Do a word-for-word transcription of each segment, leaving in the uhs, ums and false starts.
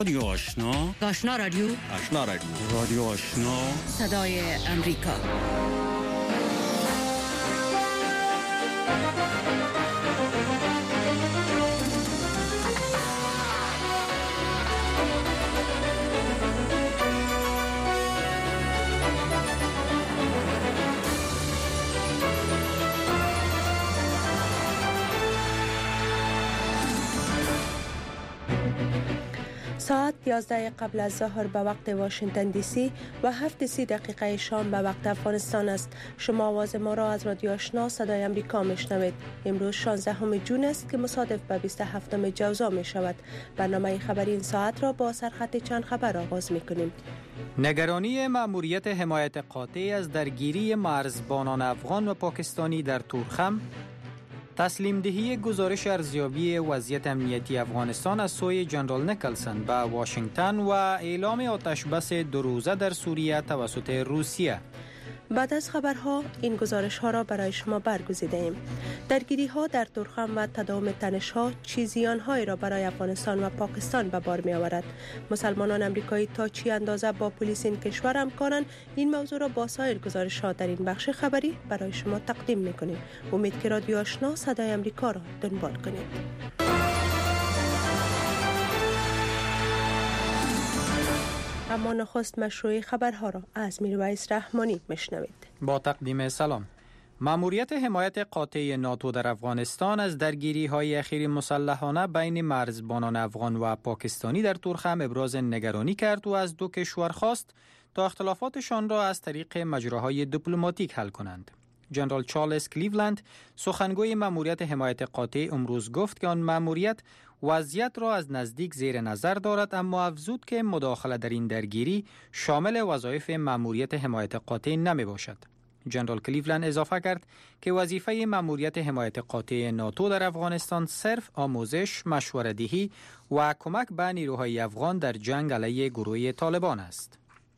رادیو آشنا، آشنا رادیو، آشنا رادیو، رادیو آشنا، صدای امریکا. ساعت یازده قبل از ظهر به وقت واشنگتن دی سی و هفت سی دقیقه شام به وقت افغانستان است. شما آواز ما را از رادیو آشنا صدای امریکا میشنوید. امروز شانزدهم جون است که مصادف به بیست و هفتم جوزا می شود. برنامه خبری این ساعت را با سرخط چند خبر آغاز می کنیم. نگرانی مأموریت حمایت قاطع از درگیری مرزبانان افغان و پاکستانی در تورخم، تسلیم دهی گزارش ارزیابی وضعیت امنیتی افغانستان از سوی جنرال نیکلسن به واشنگتن و اعلام آتش بس دو روزه در سوریه توسط روسیه. بعد از خبرها این گزارش ها را برای شما برگزیده ایم. درگیری ها در تورخم و تداوم تنش ها چه زیان هایی را برای افغانستان و پاکستان به بار می آورد؟ مسلمانان امریکایی تا چی اندازه با پلیس این کشور همکارند؟ این موضوع را با سایر گزارش ها در این بخش خبری برای شما تقدیم می کنیم. امید که رادیو آشنا صدای امریکا را دنبال کنید. اما نخست مشروع خبرها را از میرویس رحمانی میشنوید. با تقدیم سلام. مأموریت حمایت قاطع ناتو در افغانستان از درگیری های اخیر مسلحانه بین مرزبانان افغان و پاکستانی در تورخم ابراز نگرانی کرد و از دو کشور خواست تا اختلافاتشان را از طریق مجراهای دیپلماتیک حل کنند. جنرال چارلز کلیولند، سخنگوی مأموریت حمایت قاطع، امروز گفت که آن مأموریت وضعیت را از نزدیک زیر نظر دارد، اما افزود که مداخله در این درگیری شامل وظایف مأموریت حمایت قاطع نمی باشد. جنرال کلیولند اضافه کرد که وظیفه مأموریت حمایت قاطع ناتو در افغانستان صرف آموزش، مشوره‌دهی و کمک به نیروهای افغان در جنگ علیه گروه طالبان است.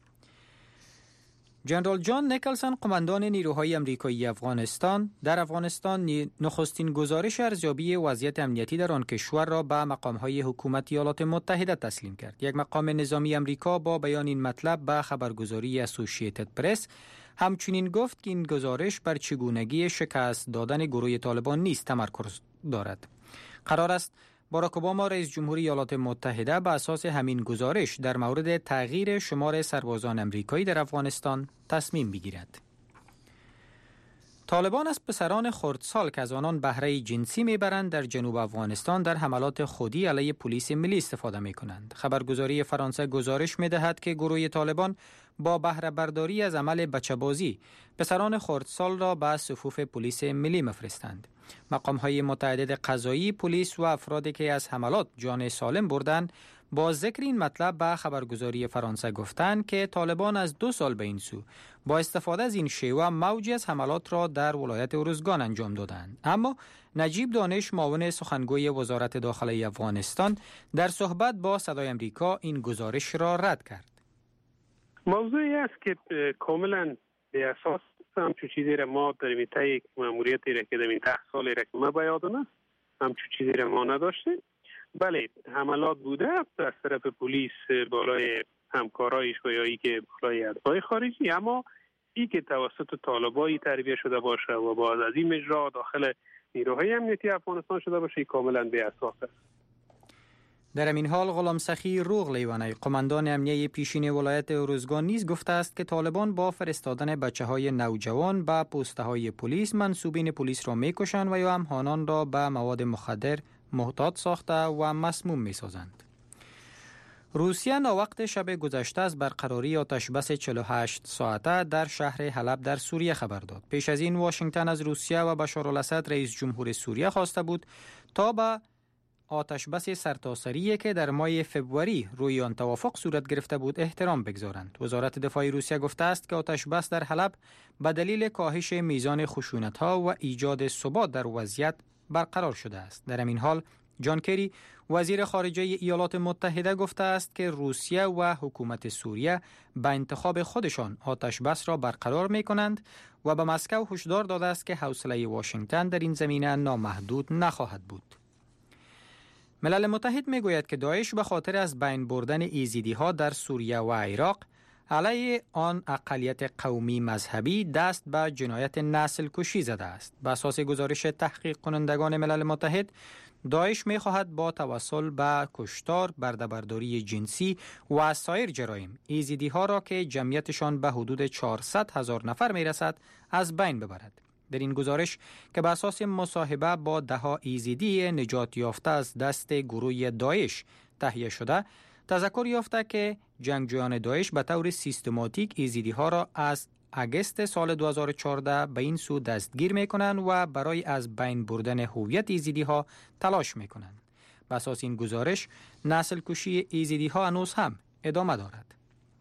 جنرال جان نیکلسن، قماندان نیروهای امریکایی افغانستان، در افغانستان نخستین گزارش ارزیابی وضعیت امنیتی در آن کشور را به مقام‌های حکومت ایالات متحده تسلیم کرد. یک مقام نظامی امریکا با بیان این مطلب به خبرگزاری اسوسییتد پرس همچنین گفت که این گزارش بر چگونگی شکست دادن گروه طالبان نیز تمرکز دارد. قرار است باراک اوباما رئیس جمهوری ایالات متحده به اساس همین گزارش در مورد تغییر شمار سربازان امریکایی در افغانستان تصمیم بگیرد. طالبان از پسران خردسال که از آنان بهره جنسی میبرند در جنوب افغانستان در حملات خودی علیه پلیس ملی استفاده میکنند. خبرگزاری فرانسه گزارش میدهد که گروه طالبان با بهره برداری از عمل بچه‌بازی پسران خردسال را به صفوف پلیس ملی مفرستند. مقام‌های متعدد قضایی، پلیس و افرادی که از حملات جان سالم بردند با ذکر این مطلب به خبرگزاری فرانسه گفتند که طالبان از دو سال به این سو با استفاده از این شیوه موجی از حملات را در ولایت ارزگان انجام دادند. اما نجیب دانش، معاون سخنگوی وزارت داخلی افغانستان، در صحبت با صدای امریکا این گزارش را رد کرد. موضوعی است که کاملا به اساس همچون چیزی را ما در میته ماموریتی را که در ده سالی را که ما به یادم است همچون چیزی را ما نداشتیم. بله، حملات بوده از طرف پلیس بالای همکارایش و یا ای که بالای اتباع خارجی، اما ای که توسط طالبایی تربیه شده باشه و با از این مجرا داخل نیروهای امنیتی افغانستان شده باشه کاملا بی اساس است. در این حال غلام سخی روغ لیوانی، قماندان امنیه پیشین ولایت ارزگان، نیز گفته است که طالبان با فرستادن بچه‌های نوجوان به پست‌های پلیس منسوبین پلیس را می‌کشند و یا هم آنان را به مواد مخدر محتاط ساخته و مسموم می‌سازند. روسیه ناوقت شب گذشته از برقراری آتش بس چهل و هشت ساعته در شهر حلب در سوریه خبر داد. پیش از این واشنگتن از روسیه و بشارالاسد رئیس جمهور سوریه خواسته بود تا به آتش بس سرتاسری که در ماه فوریه روی آن توافق صورت گرفته بود احترام بگذارند. وزارت دفاع روسیه گفته است که آتش بس در حلب به دلیل کاهش میزان خشونت‌ها و ایجاد ثبات در وضعیت برقرار شده است. در همین حال جان کری، وزیر خارجه ایالات متحده، گفته است که روسیه و حکومت سوریه به انتخاب خودشان آتش بس را برقرار می کنند و به مسکو هشدار داده است که حوصله واشنگتن در این زمینه نامحدود نخواهد بود. ملل متحد می گوید که داعش به خاطر از بین بردن ایزیدی ها در سوریه و عراق علیه آن اقلیت قومی مذهبی دست به جنایت نسل کشی زده است. به اساس گزارش تحقیق کنندگان ملل متحد، داعش می خواهد با توسل به کشتار، برده‌برداری جنسی و سایر جرایم ایزیدی ها را که جمعیتشان به حدود چهارصد هزار نفر می رسد از بین ببرد. در این گزارش که به اساس مصاحبه با ده ها ایزیدی نجات یافته از دست گروه داعش تهیه شده، تذکر یافته که جنگجویان داعش به طور سیستماتیک ایزیدی ها را از اگست سال دو هزار و چهارده به این سو دستگیر می کنند و برای از بین بردن هویت ایزیدی ها تلاش می کنند. به اساس این گزارش، نسل کشی ایزیدی ها هنوز هم ادامه دارد.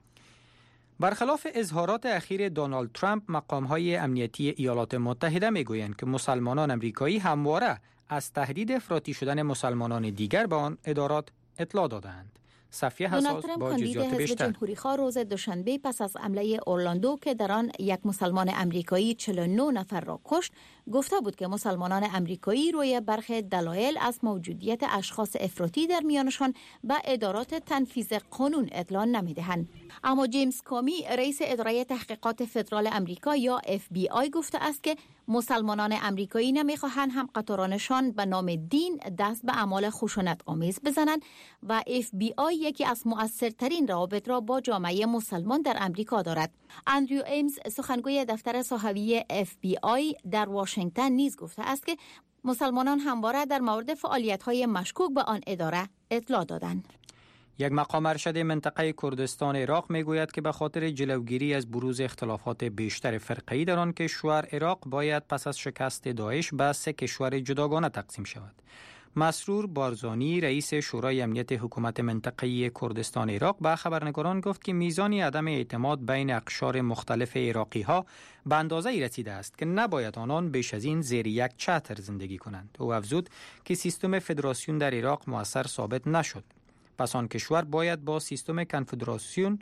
برخلاف اظهارات اخیر دونالد ترامپ، مقام‌های امنیتی ایالات متحده می‌گویند که مسلمانان امریکایی همواره از تهدید افراطی شدن مسلمانان دیگر به آن ادارات اطلاع دادند. صفیه حساس با جزئیات بیشتر. جمهوری‌خواه روز دوشنبه پس از حمله اورلاندو که در آن یک مسلمان امریکایی چهل و نه نفر را کشت، گفته بود که مسلمانان امریکایی روی برخی دلایل از موجودیت اشخاص افراطی در میانشان به ادارات تنفیذ قانون اطلاع نمی‌دهند. اما جیمز کامی، رئیس اداره تحقیقات فدرال امریکا یا اف بی آی، گفته است که مسلمانان امریکایی نمی‌خواهند هم قطارانشان به نام دین دست به اعمال خشونت آمیز بزنند و اف بی آی یکی از مؤثرترین روابط را با جامعه مسلمان در امریکا دارد. اندریو ایمز، سخنگوی دفتر صحوی اف بی آی در واشنگتن، نیز گفته است که مسلمانان همواره در مورد فعالیت‌های مشکوک به آن اداره اطلاع دادند. یک مقام ارشد منطقه کردستان عراق میگوید که به خاطر جلوگیری از بروز اختلافات بیشتر فرقه‌ای در آن کشور، عراق باید پس از شکست داعش به سه کشور جداگانه تقسیم شود. مسرور بارزانی، رئیس شورای امنیت حکومت منطقه کردستان عراق، به خبرنگاران گفت که میزان عدم اعتماد بین اقشار مختلف عراقی‌ها به اندازه‌ای رسیده است که نباید آنان بیش از این زیر یک چتر زندگی کنند. او افزود که سیستم فدراسیون در عراق مؤثر ثابت نشد. پس آن کشور باید با سیستم کنفدراسیون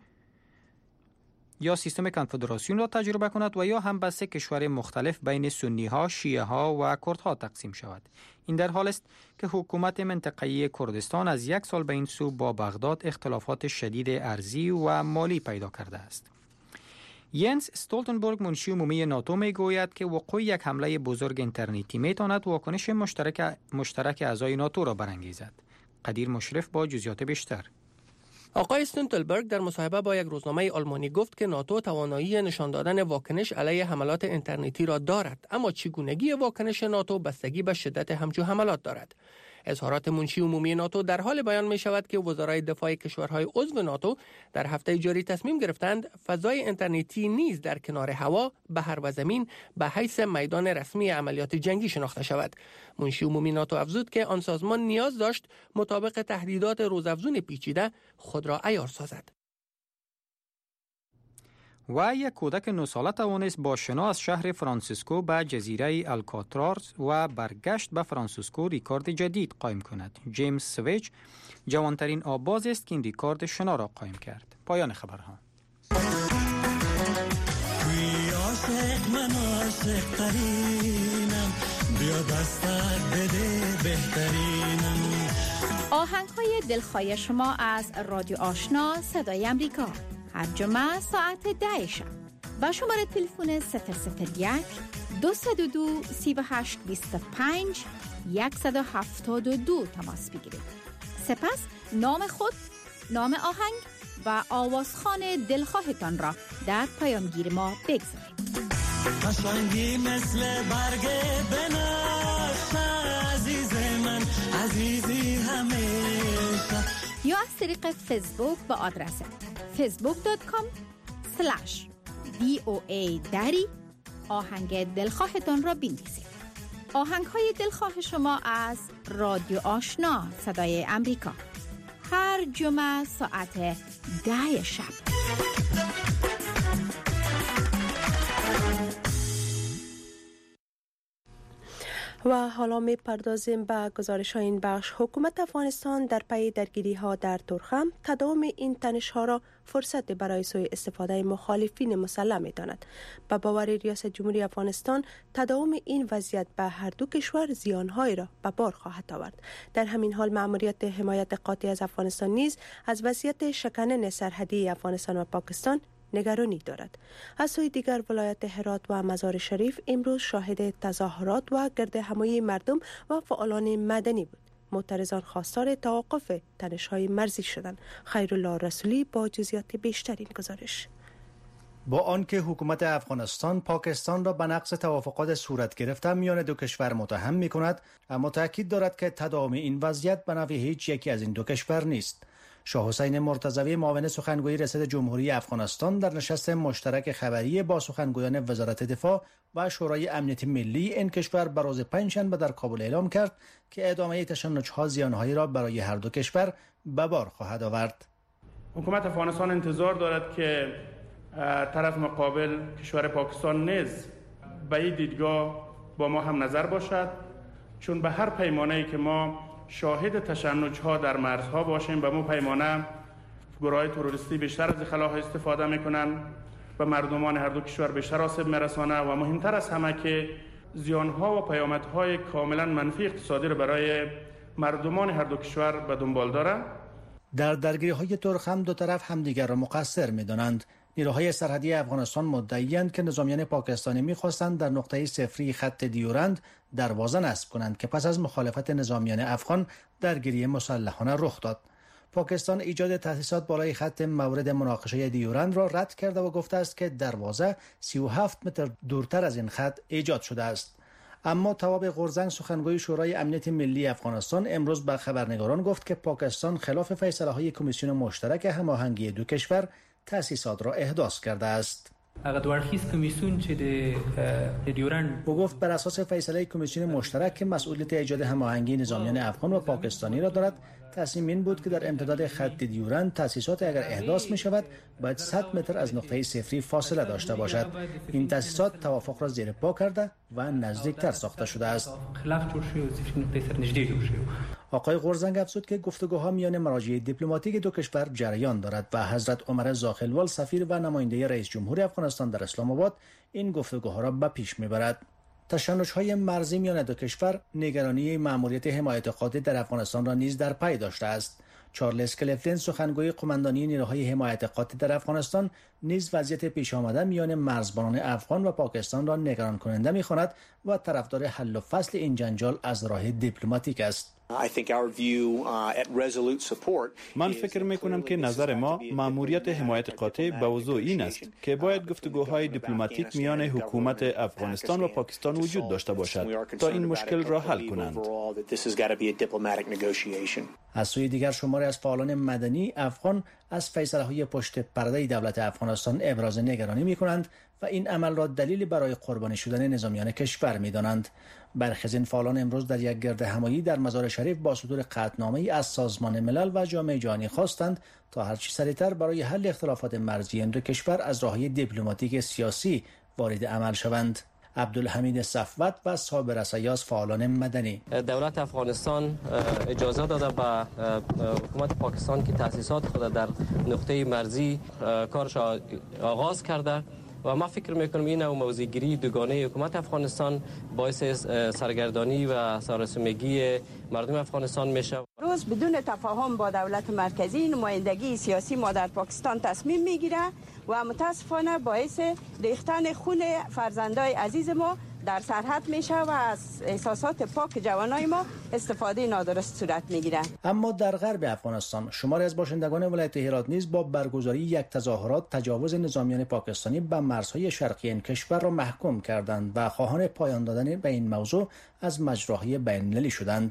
یا سیستم کنفدراسیون را تجربه کند و یا هم به سه کشور مختلف بین سنی ها، شیعه ها و کردها تقسیم شود. این در حال است که حکومت منطقه کردستان از یک سال به این سو با بغداد اختلافات شدید ارضی و مالی پیدا کرده است. ینس استولتنبرگ، منشی عمومی ناتو، می گوید که وقوع یک حمله بزرگ اینترنتی می تواند واکنش مشترک مشترک اعضای ناتو را برانگیزد. قدیر مشرف با جزئیات بیشتر. آقای استولتنبرگ در مصاحبه با یک روزنامه آلمانی گفت که ناتو توانایی نشان دادن واکنش علیه حملات اینترنتی را دارد، اما چگونگی واکنش ناتو بستگی به شدت همچون حملات دارد. اظهارات منشی عمومی ناتو در حال بیان می شود که وزرای دفاع کشورهای عضو ناتو در هفته جاری تصمیم گرفتند فضای اینترنتی نیز در کنار هوا، بحر و زمین به حیث میدان رسمی عملیات جنگی شناخته شود. منشی عمومی ناتو افزود که آن سازمان نیاز داشت مطابق تهدیدات روزافزون پیچیده خود را عیار سازد. و یک کودک نه ساله توانست با شنا از شهر فرانسیسکو به جزیره الکاتراز و برگشت به فرانسیسکو ریکارد جدید قائم کند. جیمز سویج جوانترین آباز است که این ریکارد شنا را قائم کرد. پایان خبرها. آهنگ‌های دلخواه شما از رادیو آشنا صدای امریکا، هر جمعه ساعت ده شب با شماره تلفن صفر صفر یک دو صفر دو سه هشت دو پنج یک هفت دو تماس بگیرید. سپس نام خود، نام آهنگ و آوازخوان دلخواهتان را در پیامگیر ما بگذارید. قشنگی مثل برگ بنفش، عزیز من، عزیزی همیشه. یا از طریق فیسبوک با آدرس فیسبوک دات کام اسلش دی او ای دری آهنگ دلخواهتان را بنویسید. آهنگ های دلخواه شما از رادیو آشنا صدای امریکا، هر جمعه ساعت ده شب. و حالا می پردازیم به گزارش ها این بخش. حکومت افغانستان در پی درگیری ها در تورخم تداوم این تنش ها را فرصت برای سوء استفاده مخالفین مسلح می داند. به باور ریاست جمهوری افغانستان تداوم این وضعیت به هر دو کشور زیانهایی را به بار خواهد آورد. در همین حال مأموریت حمایت قاطع از افغانستان نیز از وضعیت شکنن سرحدی افغانستان و پاکستان نگرانی دارد. از سوی دیگر ولایت هرات و مزار شریف امروز شاهد تظاهرات و گرد همایی مردم و فعالان مدنی بود. معترضان خواستار توقف تنش‌های مرزی شدند. خیرالله رسولی با جزئیات بیشتر این گزارش. با آنکه حکومت افغانستان پاکستان را به نقض توافقات صورت گرفته میان دو کشور متهم می‌کند، اما تاکید دارد که تداوم این وضعیت به نفع هیچ یکی از این دو کشور نیست. شاه حسین مرتضوی معاون سخنگوی ریاست جمهوری افغانستان در نشست مشترک خبری با سخنگویان وزارت دفاع و شورای امنیت ملی این کشور بر روز پنجشنبه در کابل اعلام کرد که ادامه تشنج‌ها زیانهایی را برای هر دو کشور به بار خواهد آورد. حکومت افغانستان انتظار دارد که طرف مقابل کشور پاکستان نیز به این دیدگاه با ما هم نظر باشد، چون به هر پیمانه‌ای که ما شاهد تشنج‌ها در مرزها باشیم، به مو پیمانه گروه‌های تروریستی بیشتر از خلاها استفاده می‌کنند و مردمان هر دو کشور بیشتر آسیب می‌رسانه و مهمتر از همه که زیان‌ها و پیامدهای کاملا منفی اقتصادی را برای مردمان هر دو کشور به دنبال دارد. در درگیری‌های تورخم دو طرف همدیگر را مقصر می‌دانند. نیروهای سرحدی افغانستان مدعی‌اند که نظامیان پاکستانی می‌خواستند در نقطه صفری خط دیورند دروازه نصب کنند که پس از مخالفت نظامیان افغان درگیری مسلحانه رخ داد. پاکستان ایجاد تأسیسات بالای خط مورد مناقشه دیورند را رد کرده و گفته است که دروازه سی و هفت متر دورتر از این خط ایجاد شده است. اما تواب قرزنگ سخنگوی شورای امنیت ملی افغانستان امروز به خبرنگاران گفت که پاکستان خلاف فیصله‌های کمیسیون مشترک هماهنگی دو کشور تأسیسات را احداث کرده است. هغه دوه اړخیز کمیسیون چې د ډیورند او گفت بر اساس فیصله کمیسیون مشترک که مسئولیت ایجاد هماهنگی نظامیان افغان و پاکستانی را دارد، تصمیم این بود که در امتداد خط دیورند تأسیسات اگر احداث می شود باید صد متر از نقطه صفری فاصله داشته باشد. این تأسیسات توافق را زیر پا کرده و نزدیکتر ساخته شده است. خلاف جوړ شوی او صفری نقطه صفر نږدې جوړ شوی. آقای قرزنگ افزود که گفتگوها میان مراجع دیپلماتیک دو کشور جریان دارد و حضرت عمر زاخلوال سفیر و نماینده رئیس جمهور افغانستان در اسلام آباد این گفتگوها را به پیش میبرد. تشنج‌های مرزی میان دو کشور نگرانی مأموریت حمایت قاطع در افغانستان را نیز در پی داشته است. چارلز کلفلین سخنگوی قماندانی نیروهای حمایت قاطع در افغانستان نیز وضعیت پیش آمده میان مرزبانان افغان و پاکستان را نگران کننده می‌خواند و طرفدار حل و فصل این جنجال از راه دیپلماتیک است. من فکر میکنم که نظر ما مأموریت حمایت قاطع به وضوح این است که باید گفتگوهای دیپلماتیک میان حکومت افغانستان و پاکستان وجود داشته باشد تا این مشکل را حل کنند. از سوی دیگر شماری از فعالان مدنی افغان از فیصله‌های پشت پرده دولت افغانستان ابراز نگرانی می‌کنند و این عمل را دلیلی برای قربانی شدن نظامیان کشور می‌دانند. برخی از این فعالان امروز در یک گرد همایی در مزار شریف با صدور قطعنامه‌ای از سازمان ملل و جامعه جهانی خواستند تا هرچی سریعتر برای حل اختلافات مرزی این دو کشور از راه‌های دیپلماتیک سیاسی وارد عمل شوند. عبدالحمید صفوت و صابر سیاس فعالان مدنی. دولت افغانستان اجازه داده به حکومت پاکستان که تأسیسات خود در نقطه مرزی کارش آغاز کرده و ما فکر میکنم این نوع موضع‌گیری دوگانه حکومت افغانستان باعث سرگردانی و سراسیمگی مردم افغانستان میشه. روز بدون تفاهم با دولت مرکزی نمایندگی سیاسی ما در پاکستان تصمیم میگیره و متاسفانه باعث ریختن خون فرزندای عزیز ما در سرحد میشه و از احساسات پاک جوانای ما استفاده نادرست صورت میگیره. اما در غرب افغانستان شماری از باشندگان ولایت هرات نیز با برگزاری یک تظاهرات تجاوز نظامیان پاکستانی به مرزهای شرقی این کشور را محکوم کردند و خواهان پایان دادن به این موضوع از مجراهای بین‌المللی شدند.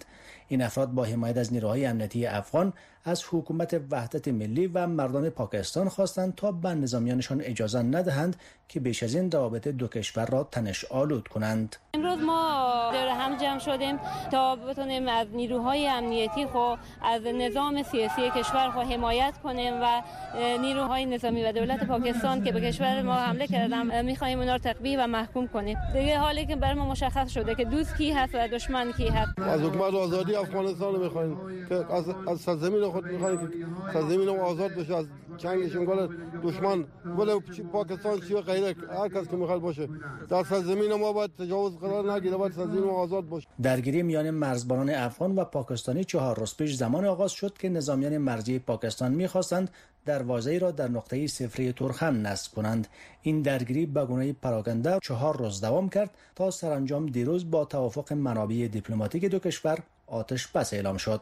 این افراد با حمایت از نیروهای امنیتی افغان از حکومت وحدت ملی و مردان پاکستان خواستند تا به نظامیانشان اجازه ندهند که بیش از این روابط دو کشور را تنش آلود کنند. امروز ما دور هم جمع شدیم تا بتونیم از نیروهای امنیتی خو از نظام سیاسی کشور خو حمایت کنیم و نیروهای نظامی و دولت پاکستان که به کشور ما حمله کردن می‌خوایم اونا رو تقویه و محکوم کنیم. دیگه حالی که بر ما مشخص شده که دوست کی هست و دشمن کی هست. از حکومت آزادی افغانستان می‌خوایم که از از سرزمین خود می‌خوایم که سرزمین ما آزاد بشه از چنگ شنگال دشمن ولی پاکستان چی غیره هر کس که می‌خواد باشه در سرزمین ما باید تجاوز قرار نگیره، باید سرزمین ما آزاد باشه. درگیری میان مرزبانان افغان و پاکستانی چهار روز پیش زمان آغاز شد که نظامیان مرزی پاکستان می‌خواستند دروازه‌ای را در نقطه صفری تورخم نصب کنند. این درگیری به گونه پراکنده چهار روز دوام کرد تا سرانجام دیروز با توافق منابع دیپلماتیک دو کشور آتش بس اعلام شد.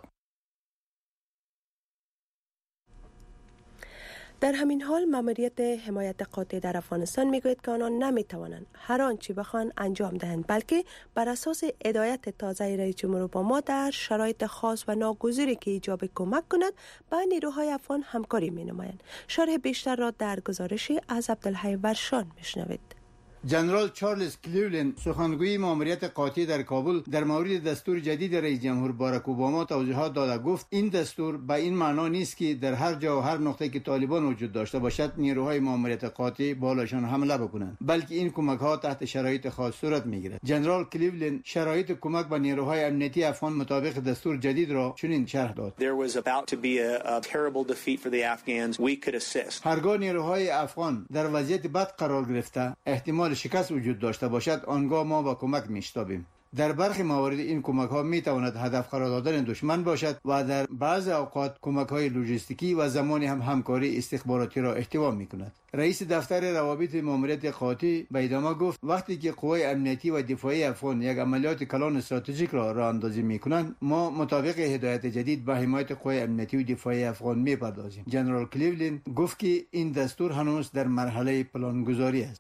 در همین حال ماموریت حمایت قاطع در افغانستان میگوید که آنان نمیتوانند هر آنچه بخوان انجام دهند، بلکه بر اساس هدایت تازه رئیس جمهور اوباما در شرایط خاص و ناگزیری که ایجاب کمک کند با نیروهای افغان همکاری مینمایند. شرح بیشتر را در گزارشی از عبدالحی ورشان میشنوید. جنرال چارلز کلیولند سخنگوی ماموریت قاطع در کابل در مورد دستور جدید رئیس جمهور باراک اوباما توضیحات داده گفت این دستور به این معنا نیست که در هر جا و هر نقطه که طالبان وجود داشته باشد نیروهای ماموریت قاطع بالاشان حمله بکنند، بلکه این کمک ها تحت شرایط خاص صورت میگیرد. جنرال کلیولند شرایط کمک به نیروهای امنیتی افغان مطابق دستور جدید را چنین شرح داد: هرگاه نیروهای افغان در وضعیت بد قرار گرفته احتمال شکست وجود داشته باشد آنگاه ما با کمک میشتابیم. در برخی موارد این کمک ها می تواند هدف قرار دادن دشمن باشد و در بعض اوقات کمک های لوجستیکی و زمانی هم همکاری استخباراتی را احتوا می کند. رئیس دفتر روابط ماموریت قاطع به ادامه گفت وقتی که قوای امنیتی و دفاعی افغان یک عملیات کلان استراتژیک را راه اندازی می کنند ما مطابق هدایت جدید به حمایت قوای امنیتی و دفاعی افغان می پردازیم. جنرال کلیولند گفت که این دستور هنوز در مرحله پلانگذاری است.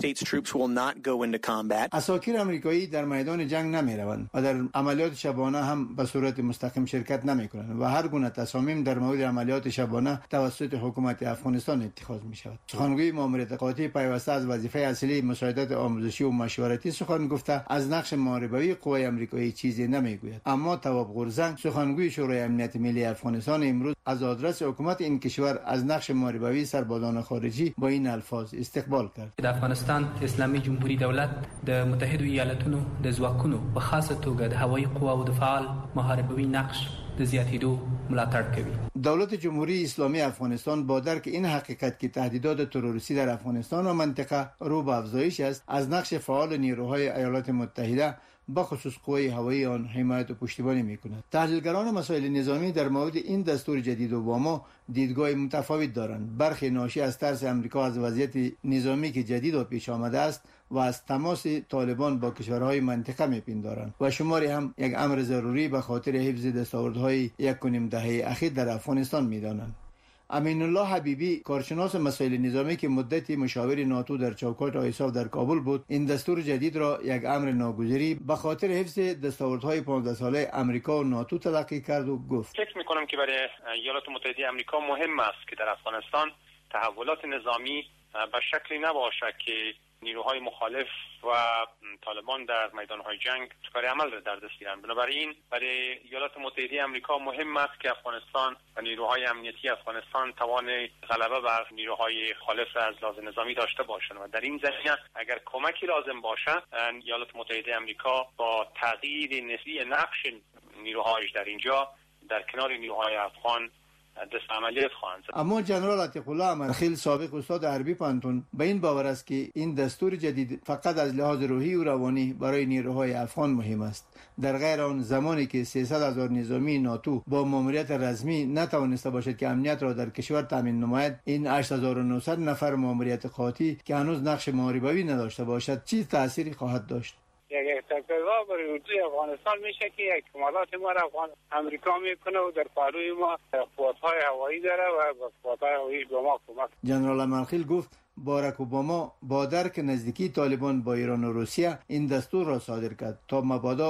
اساکیر آمریکایی در میدان جنگ نمی روند و در عملیات شبانه هم به صورت مستقیم شرکت نمی کنند و هر گونه تصامیم در مورد عملیات شبانه توسط حکومت افغانستان اتخاذ می شود. سخنگوی ماموریت قاطع پیوسته از وظیفه اصلی مساعدت آموزشی و مشورتی سخن گفته از نقش محاربوی قوای آمریکایی چیزی نمیگوید. اما تواب غورزنگ سخنگوی شورای امنیت ملی افغانستان امروز از آدرس حکومت این کشور از نقش محاربوی سربازان خارجی با این الفاظ استقبال کرد. د افغانستان اسلامي جمهوریت دولت د متحده ایالاتونو د ځواکونو په خاصه توګه د هوایي قواو د فعال محاربوي نقش د زیاتېدو ملاتړ کوي. دولت جمهوری اسلامی افغانستان با درک این حقیقت که تهدیدات تروریستی در افغانستان و منطقه رو به افزایش است از نقش فعال نیروهای ایالات متحده با خصوص قوای هوایی آن حمایت و پشتیبانی می‌کند. تحلیلگران مسائل نظامی در مورد این دستور جدید اوباما دیدگاه متفاوت دارند. برخی ناشی از ترس امریکا از وضعیت نظامی که جدید و پیش آمده است و از تماس طالبان با کشورهای منطقه می‌پندارند و شماری هم یک امر ضروری به خاطر حفظ دستاوردهای یک و نیم دهه اخیر در افغانستان می‌دانند. امین الله حبیبی کارشناس مسائل نظامی که مدتی مشاور ناتو در چوکات آیساف در کابل بود این دستور جدید را یک امر ناگزیری به خاطر حفظ دستاوردهای پانزده ساله امریکا و ناتو تلقی کرد و گفت فکر می‌کنم که برای ایالات متحده آمریکا مهم است که در افغانستان تحولات نظامی به شکلی نباشد که نیروهای مخالف و طالبان در میدانهای جنگ کار عمل را در دست گیرند. بنابراین برای ایالات متحده آمریکا مهم است که افغانستان و نیروهای امنیتی افغانستان توان غلبه بر نیروهای خالف را از لحاظ نظامی داشته باشند و در این زمینه اگر کمکی لازم باشد ایالات متحده آمریکا با تغییر نسبی نقش نیروهایش در اینجا در کنار نیروهای افغان دست عملیات خواهند زد. اما جنرال عتیق الله امرخیل سابق استاد حربی پانتون به این باور است که این دستور جدید فقط از لحاظ روحی و روانی برای نیروهای افغان مهم است. در غیر آن زمانی که سیصد هزار نظامی ناتو با ماموریت رسمی نتوانسته باشد که امنیت را در کشور تامین نماید این هشت هزار و نهصد نفر ماموریت قاطع که هنوز نقش محاربوی نداشته باشد چه تأثیری خواهد داشت؟ یک تکلیفا برای وجود افغانستان میشه که یک کمالات ما را افغان امریکا میکنه و در پهلوی ما قوت‌های هوایی داره و قوت‌های هوایی به ما کمک. جنرال امرخیل گفت باراک اوباما با درک نزدیکی طالبان با ایران و روسیه این دستور را صادر کرد تا مبادا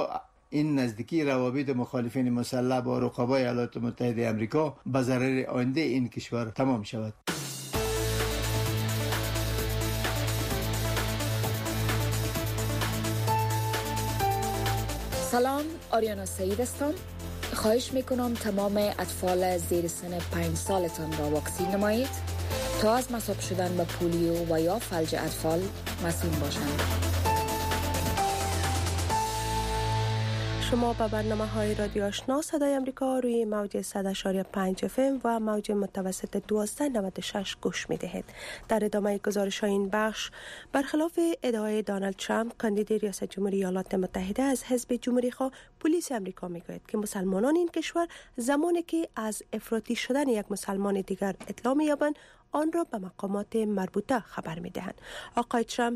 این نزدیکی روابط مخالفین مسلح با رقبای ایالات متحده آمریکا به ضرر آینده این کشور تمام شود. سلام، آریانا سعید هستم. خواهش میکنم تمام اطفال زیر سن پنج سالتان را واکسین نمایید تا از مصاب شدن به پولیو و یا فلج اطفال مسئول باشند. شما به برنامه های رادیو آشنا صدای امریکا روی موج صد و پنج اف ام و موج متوسط دویست و نود و شش گوش می دهید. در ادامه گزارش های این بخش، برخلاف ادعای دونالد ترامپ کاندید ریاست جمهوری ایالات متحده از حزب جمهوری خواه، پلیس امریکا می گوید که مسلمانان این کشور زمانی که از افراطی شدن یک مسلمان دیگر اطلاع می یابند آن را به مقامات مربوطه خبر می دهند. آقای ترامپ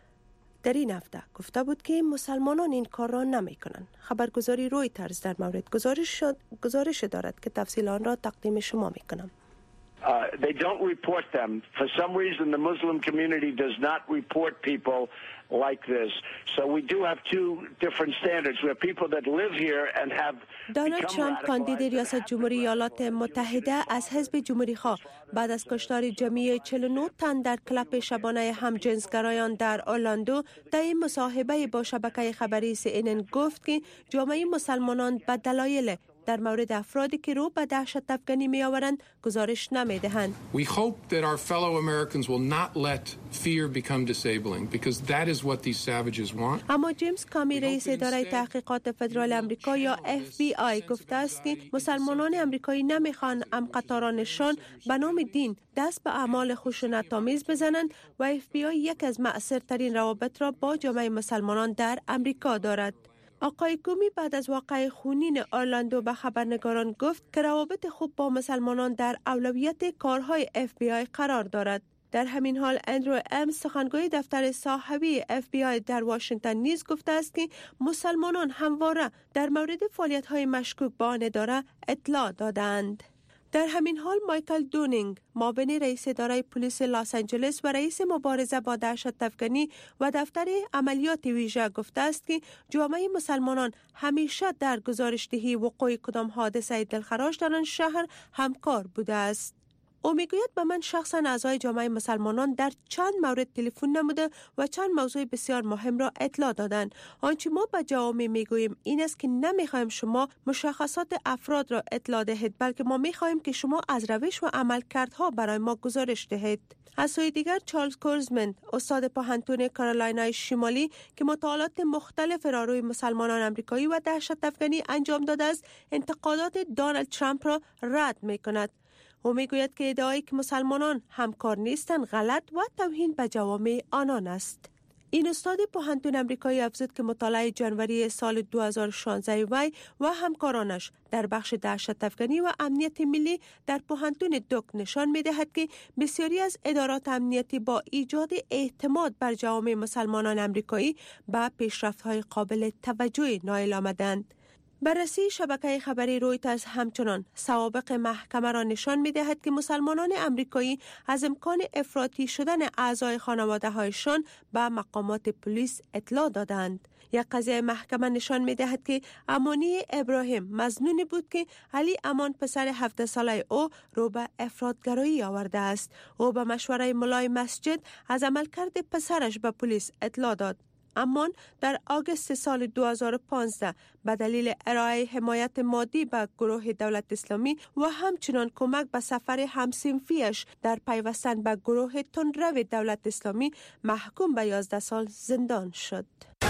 در این هفته گفته بود که مسلمانان این کار را نمی کنند. خبرگزاری رویترز در مورد گزارش گزارش دارد که تفصیل آن را تقدیم شما می کنم. Uh, they don't report them. For some reason, the Muslim community does not report people like this. So we do have two different standards. We have people that live here and have دونالد ترامپ کاندید ریاست جمهوری ایالات متحده از حزب جمهوری خواه بعد از کشتار جمعی چهل و نه تن در کلاب شبانه همجنسگرایان در اورلاندو در این مصاحبه با شبکه خبری سی ان ان گفت که جامعه مسلمانان به دلایل در مورد افرادی که رو به دهشت افغانی می آورند گزارش نمی دهند. We hope that our fellow Americans will not let fear become disabling because that is what these savages want. اما جیمز کامی رئیس اداره تحقیقات فدرال امریکا یا اف بی آی گفته است که مسلمانان امریکایی نمیخوان امقطارانشان به نام دین دست به اعمال خشونت‌آمیز بزنند و اف بی آی یک از مؤثرترین روابط را با جامعه مسلمانان در امریکا دارد. آقای کومی بعد از واقعه خونین اورلاندو به خبرنگاران گفت که روابط خوب با مسلمانان در اولویت کارهای اف بی آی قرار دارد. در همین حال اندرو ام سخنگوی دفتر صاحبی اف بی آی در واشنگتن نیز گفته است که مسلمانان همواره در مورد فعالیت‌های مشکوک به آن اداره اطلاع دادند. در همین حال مایکل دونینگ معاون رئیس اداره پلیس لس آنجلس و رئیس مبارزه با دهشت افغانی و دفتر عملیات ویژه گفته است که جامعه مسلمانان همیشه در گزارشدهی وقوع کدام حادثه دلخراش در آن شهر همکار بوده است. او میگوید به من شخصا اعضای جامعه مسلمانان در چند مورد تلفن نموده و چند موضوع بسیار مهم را اطلاع دادند. آنچه ما به جامعه میگوییم این است که نمیخوایم شما مشخصات افراد را اطلاع دهید، بلکه ما میخواهیم که شما از روش و عملکردها برای ما گزارش دهید. از سوی دیگر چارلز کورزمند استاد پوهنتون کارولینای شمالی که مطالعات مختلف را روی مسلمانان امریکایی و دهشت افغانی انجام داده است، انتقادات دونالد ترامپ را رد میکند. او میگوید که ادعایی که مسلمانان همکار نیستند غلط و توهین به جوامع آنان است. این استاد پوهنتون امریکایی افزود که مطالعه جنوری سال دو هزار و شانزده وی و همکارانش در بخش دهشت افغانی و امنیت ملی در پوهنتون دوک نشان می‌دهد که بسیاری از ادارات امنیتی با ایجاد اعتماد بر جوامع مسلمانان امریکایی به پیشرفت‌های قابل توجه نائل آمدند. بررسی شبکه خبری رویترز همچنان سوابق محکمه را نشان می‌دهد که مسلمانان امریکایی از امکان افراطی شدن اعضای خانواده‌هایشان به مقامات پلیس اطلاع دادند. یک قضیه محکمه نشان می‌دهد که امانی ابراهیم مظنونی بود که علی امان پسر هفده ساله او رو به افراطگرایی آورده است. او به مشوره ملای مسجد از عملکرد پسرش به پلیس اطلاع داد. اما در آگوست سال دو هزار و پانزده به دلیل ارائه حمایت مادی به گروه دولت اسلامی و همچنان کمک به سفر همسنفیش در پیوستن به گروه تندرو دولت اسلامی محکوم به یازده سال زندان شد.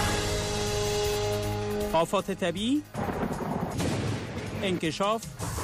آفات طبیعی، انکشاف،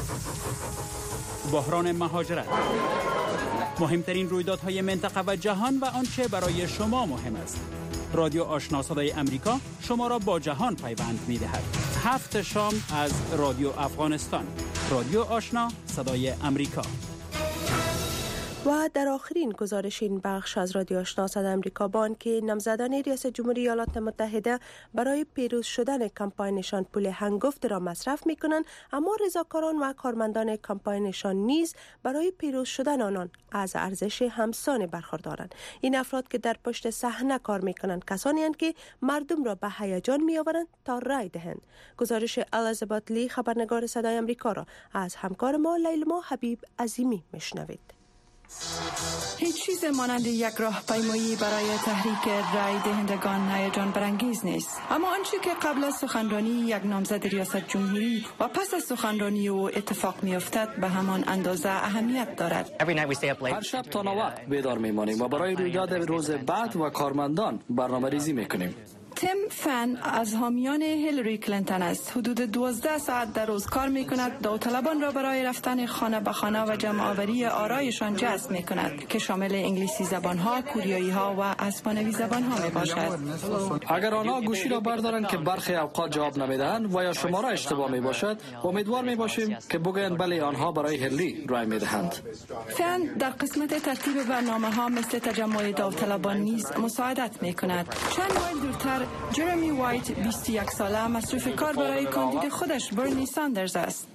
بحران مهاجرت، مهمترین رویدادهای منطقه و جهان و آنچه برای شما مهم است. رادیو آشنا صدای امریکا شما را با جهان پیوند می دهد. هفت شام از رادیو افغانستان. رادیو آشنا صدای امریکا. و در آخرین گزارش این بخش از رادیو آشنا صدای آمریکا بان که نامزدان ریاست جمهوری ایالات متحده برای پیروز شدن کمپاینشان پول هنگفت را مصرف می کنند، اما رضاکاران و کارمندان کمپاینشان نیز برای پیروز شدن آنان از ارزش همسان برخوردارند. این افراد که در پشت صحنه کار می کنند کسانی اند که مردم را به هیجان می آورند تا رای دهند. گزارش الیزابت لی خبرنگار صدای آمریکا را از همکار ما لیلما حبیب عظیمی میشنوید. هیچ چیز مانند یک راهپیمایی برای تحریک رای دهندگان هیجان برانگیز نیست، اما آنچه که قبل از سخنرانی یک نامزد ریاست جمهوری و پس از سخنرانی او اتفاق می‌افتد به همان اندازه اهمیت دارد. هر شب تا نوبت بیدار می‌مانیم و برای رویداد روز بعد و کارمندان برنامه‌ریزی می‌کنیم. تیم فن از حامیان هیلاری کلینتون است. حدود دوازده ساعت در روز کار می کند. داوطلبان را برای رفتن خانه به خانه و جمع آوری آرایشان جذب می کند که شامل انگلیسی زبان ها، کوریایی ها و اسپانیایی زبان ها می باشد. اگر آنها گوشی را بردارند که برخی اوقات جواب نمیدهند و یا شماره اشتباه می باشد، امیدوار می باشیم که بگویند بله آنها برای هیلاری رای می دهند. فن در قسمت ترتیب برنامه ها مثل تجمع داوطلبان نیز مساعدت می کند. چند مایل دورتر جرمی وایت بیست و یک ساله مصروف کار برای کاندید خودش برنی ساندرز است.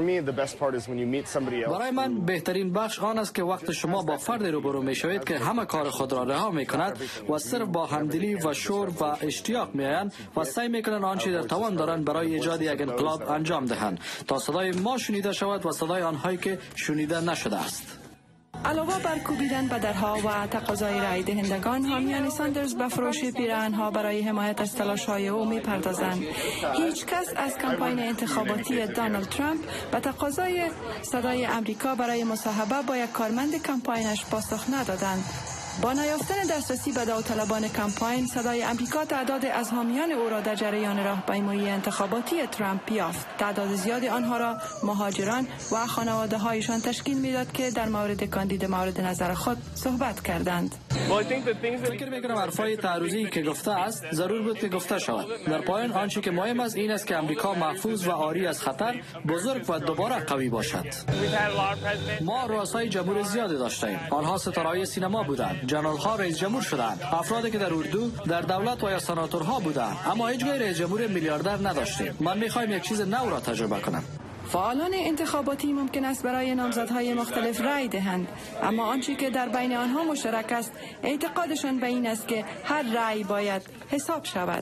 برای من بهترین بخش آن است که وقت شما با فرد روبرو می شوید که همه کار خود را رها می کند و صرف با همدلی و شور و اشتیاق می آیند و سعی می کنند آنچه در توان دارند برای ایجاد یک انقلاب انجام دهند تا صدای ما شنیده شود و صدای آنهایی که شنیده نشده است. علاوه بر کوبیدن به درها و تقاضای رای دهندگان، حامیان ساندرز به فروش پیراهن‌ها برای حمایت از تلاش‌های او می‌پردازند. هیچ کس از کمپاین انتخاباتی دونالد ترامپ به تقاضای صدای آمریکا برای مصاحبه با یک کارمند کمپاینش پاسخ ندادند. با نیافتن دسترسی به داوطلبان کمپاین، صدای آمریکا تعداد از حامیان او را در جریان راهپیمایی انتخاباتی ترامپ یافت. تعداد زیادی آنها را مهاجران و خانواده‌هایشان تشکیل می‌داد که در مورد کاندید مورد نظر خود صحبت کردند. فکر می‌کنم حرفای تعرضی که گفته است ضرور بود که گفته شود. در پایان آنچه که مهم است این است که آمریکا محفوظ و عاری از خطر، بزرگ و دوباره قوی باشد. ما رؤسای جمهور زیادی داشتیم. آنها ستاره‌های سینما بودند. جنرال ها رئیس جمهور شدند. افرادی که در اردو، در دولت و یا سناتورها بودند. اما هیچگاه رئیس جمهور میلیاردر نداشتیم. من می‌خوایم یک چیز نو را تجربه کنم. فعالان انتخاباتی ممکن است برای نامزدهای مختلف رای دهند، اما آنچه که در بین آنها مشترک است اعتقادشان به این است که هر رای باید حساب شود.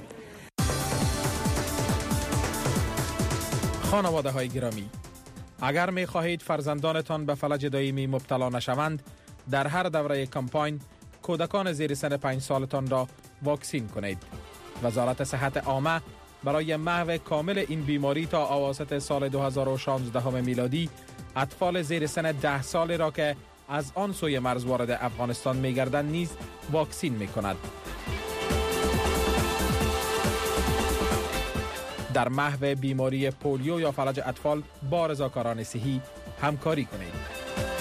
خانواده های گرامی، اگر می خواهید فرزندانتان به فلج دائمی مبتلا نشوند، در هر دوره کمپاین کودکان زیر سن پنج سالتان را واکسین کنید. وزارت صحت عامه برای محو کامل این بیماری تا اواسط سال دو هزار و شانزده میلادی اطفال زیر سن ده سال را که از آن سوی مرز وارد افغانستان می گردند نیز واکسین می کند. در محو بیماری پولیو یا فلج اطفال با رضاکاران صحی همکاری کنید.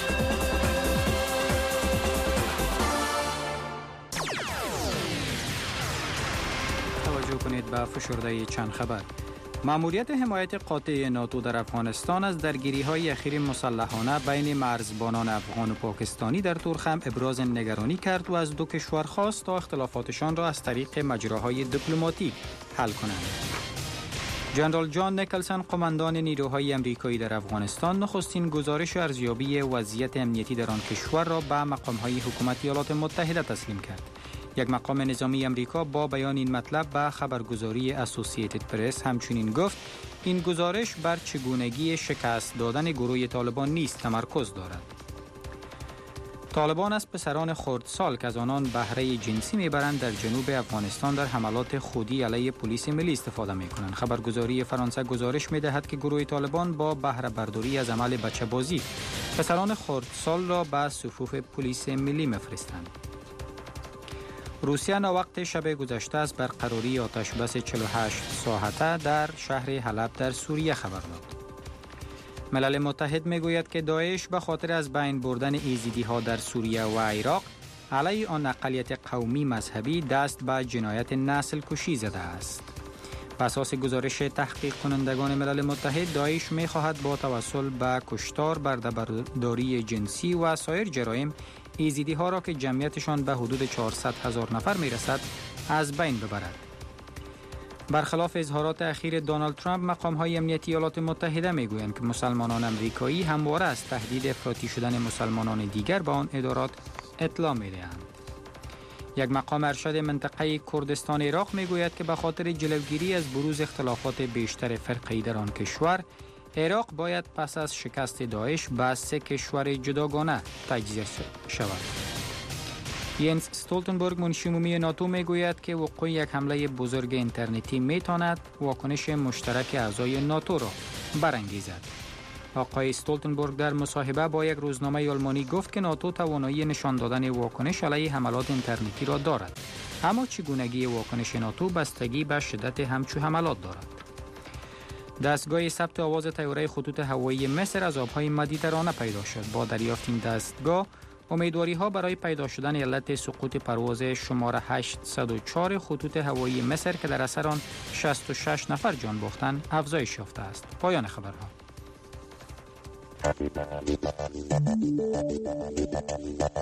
کنید به فشرده چند خبر. ماموریت حمایت قاطع ناتو در افغانستان از درگیری‌های اخیر مسلحانه بین مرزبانان افغان و پاکستانی در تورخم ابراز نگرانی کرد و از دو کشور خواست تا اختلافاتشان را از طریق مجراهای دیپلماتیک حل کنند. جنرال جان نیکلسن، قماندان نیروهای امریکایی در افغانستان، نخستین گزارش ارزیابی وضعیت امنیتی در آن کشور را به مقام‌های حکومت ایالات متحده تسلیم کرد. یک مقام نظامی امریکا با بیان این مطلب به خبرگزاری اسوسییتد پرس همچنین گفت این گزارش بر چگونگی شکست دادن گروه طالبان نیز تمرکز دارد. طالبان از پسران خردسال که از آنان بهره جنسی میبرند در جنوب افغانستان در حملات خودی علیه پلیس ملی استفاده میکنند. خبرگزاری فرانسه گزارش میدهد که گروه طالبان با بهره برداری از عمل بچه بازی پسران خردسال را به صفوف پلیس ملی میفرستند. روسیه وقت شب گذشته از برقراری آتش بس چهل و هشت ساعته در شهر حلب در سوریه خبر داد. ملل متحد میگوید که داعش به خاطر از بین بردن ایزیدی ها در سوریه و عراق علیه آن اقلیت قومی مذهبی دست به جنایت نسل کشی زده است. بر اساس گزارش تحقیق کنندگان ملل متحد، داعش می خواهد با توسل به کشتار، برده‌برداری جنسی و سایر جرایم ایزیدی ها را که جمعیتشان به حدود چهارصد هزار نفر می رسد از بین ببرد. برخلاف اظهارات اخیر دونالد ترامپ، مقام های امنیتی ایالات متحده می گویند که مسلمانان امریکایی همواره از تهدید افراطی شدن مسلمانان دیگر به آن ادارات اطلاع می دهند. یک مقام ارشد منطقه کردستان عراق می گوید که به خاطر جلوگیری از بروز اختلافات بیشتر فرقه‌ای در آن کشور، عراق باید پس از شکست داعش به سه کشور جداگانه تجزیه شود. ینس استولتنبرگ، منشی عمومی ناتو، می گوید که وقوع یک حمله بزرگ اینترنتی می تواند واکنش مشترک اعضای ناتو را برانگیزد. آقای استولتنبرگ در مصاحبه با یک روزنامه آلمانی گفت که ناتو توانایی نشان دادن واکنش علیه حملات اینترنتی را دارد، اما چگونگی واکنش ناتو بستگی به شدت همچو حملات دارد. دستگاه ثبت آواز طیاره خطوط هوایی مصر از آبهای مدیترانه پیدا شد. با دریافت این دستگاه، امیدواری ها برای پیدا شدن علت سقوط پرواز شماره هشتصد و چهار خطوط هوایی مصر که در اثر آن شصت و شش نفر جان باختند افزایش یافته است. پایان خبرها.